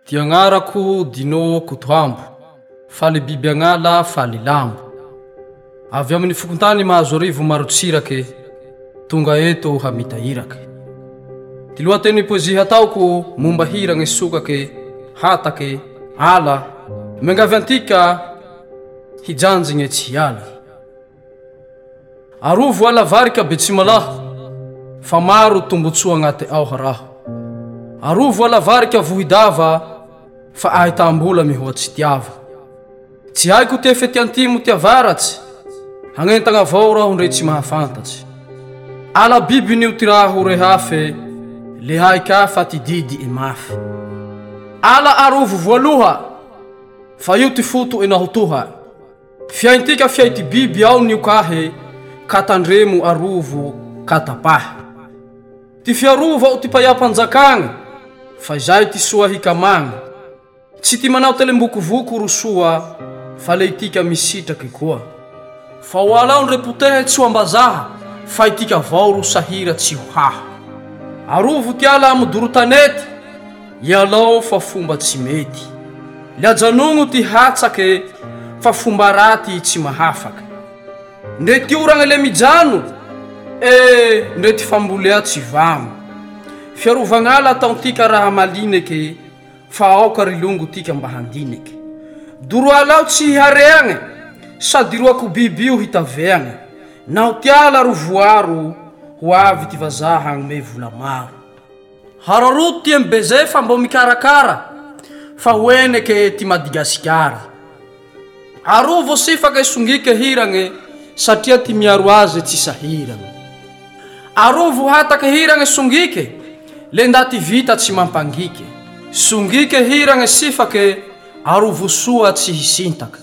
Ty agnarako Dino Kotoambo, faly biby agnala faly lambo. Avy amin'ny fokontany mahazo arivo marotsirake, tonga eto hamitahirake. Ty lohateny poezy hataoko momba hiragne sokake, hatake, ala, mengavy antika hijanjigne tsy hiala. Arovo ala varika be tsy malaho, fa maro tombotsoa agnate ao haraho. Arovo ala varika vohidava, fa ahitam-bola mihoatsy tiava. Tsy haiko ty efety antimo ty avaratsy, hagnentagna avao raho ndre tsy mahafantatsy. Ala biby nio ty raho rehafe, le haika fa ty didy e mafy. Ala arovo voaloha, fa io ty foto e nahotoha. Fiaintika fiai ty biby ao nio kahe, katandremo arovo katapahy. Ty fiarova o ty payampanjakagny, fa zay ty soa hikamagny. Tsy ty manao telembokovoko ro soa, fa le itika misitraky koa. Fa o alao ndre potehe tsy ho ambazaha, fa itika avao ro sahira tsy ho haha. Arovo ty ala amodoro tanety, ialao fa fomba tsy mety. Liajanogno ty hatsake, fa fomba raty tsy mahafaky. Ndre ty oragne le mijano, ndre ty fambolea tsy vamo. Fiarovagnala ataontika raha malineke, fa aoka rilongo tika mba handineke. Doro alao tsy hihareagne, sady roako biby io hitaveagne. Nao ty ala ro voaro, ho avy ty vazaha agnome vola maro. Hararoto ty mbeze fa mbo mikarakara, fa hoeneke ty Madagasikara. Arovo sifake songike hiragne, satria ty miaro aze tsy sahiragne. Arovo hatake hiragne songike, le ndaty vita tsy mampangike. Songike hiragne sifake, arovo soa tsy hisintaka.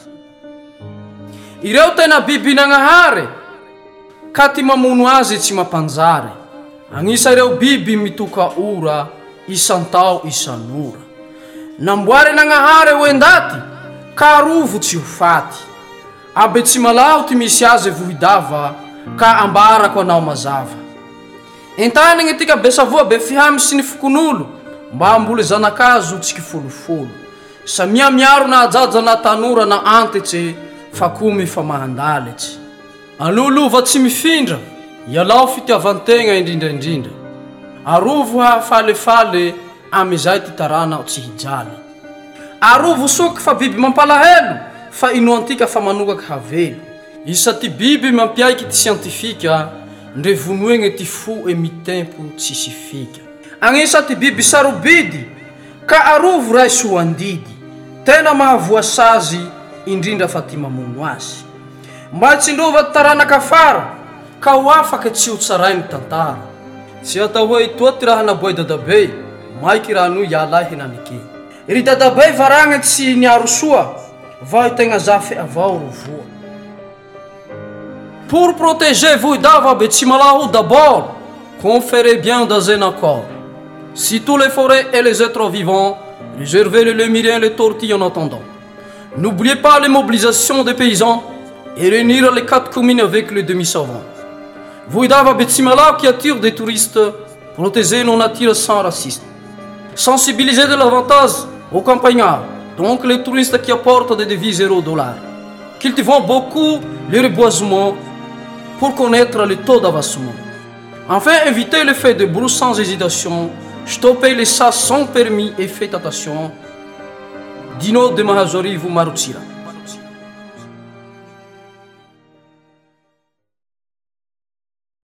Ireo tena biby nagnahare, ka ty mamono azy tsy mampanjare. Agnisa ireo biby mitoka ora, isantao isanora. Namboare nagnahare hoendati, ka arovo tsy ho faty. Abe tsy malaho ty misy azy vohidava, ka ambarako anao mazava. Entagniny tika besavoa be fihamy sy ny fokonolo, mba ambole zanakazo tsy kifolofolo. Samia miaro na ajaja na tanora na antitsy, fa komy fa mahandalitsy. Alolova tsy mifindra, ialao fitiavantegna indrindraindrindra. Arovo hafalefale, amizay ty taranao tsy hijaly. Arovo soky fa biby mampalahelo, fa inoantika fa manokaky havelo. Isa ty biby mampiaiky ty siantifika, ndre vonoegne ty fo e mitempo tsy sifika. Agnisa ty biby sarobidy, ka arovo ray soandidy. Tena mahavoasazy, indrindra fa ty mamono azy. Mba tsindrova ty taranaka afara, ka ho afake tsy ho tsarainy tantara. Tsy atao hoe toa ty raha naboay dadabe, maiky raha no ialay henanike. Ry dadabe varagna tsy niaro soa, va tegna zafy avao ro voa. Pour protéger vous d'avabe Tsimalaho d'abord, conférez bien dans un accord. Si tous les forêts et les êtres vivants, réservez les lémuriens, les tortilles en attendant. N'oubliez pas les mobilisations des paysans et réunir les 4 communes avec les demi-savants. Vous d'avabe Tsimalaho qui attire des touristes, protégez nos natures sans racisme. Sensibilisez de l'avantage aux campagnards, donc les touristes qui apportent des devises $. Cultivons beaucoup les reboisements pour connaître le taux d'avancement. Enfin, évitez le fait de brousse sans hésitation, stoppez les sas sans permis et faites attention. Dino de Mahazori vous Marutsira.